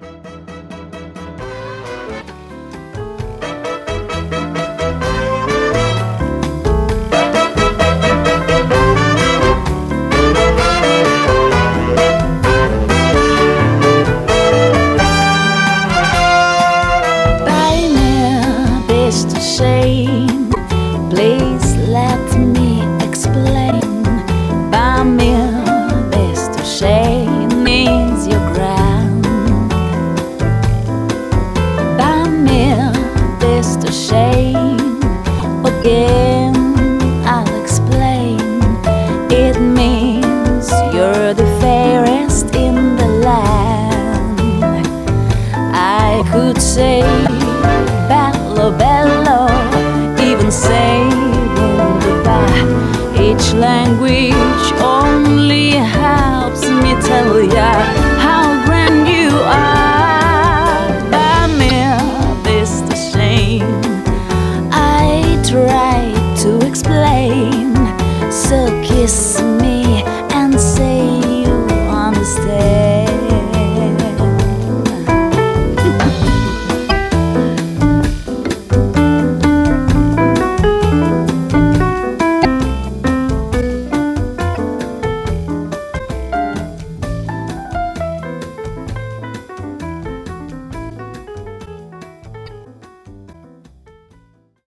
Please let me explain. By mir bist du schön, means you're grand. By mir bist du schön. Again I'll explain. It means you're the fairest in the land. I could say Bella, Bella,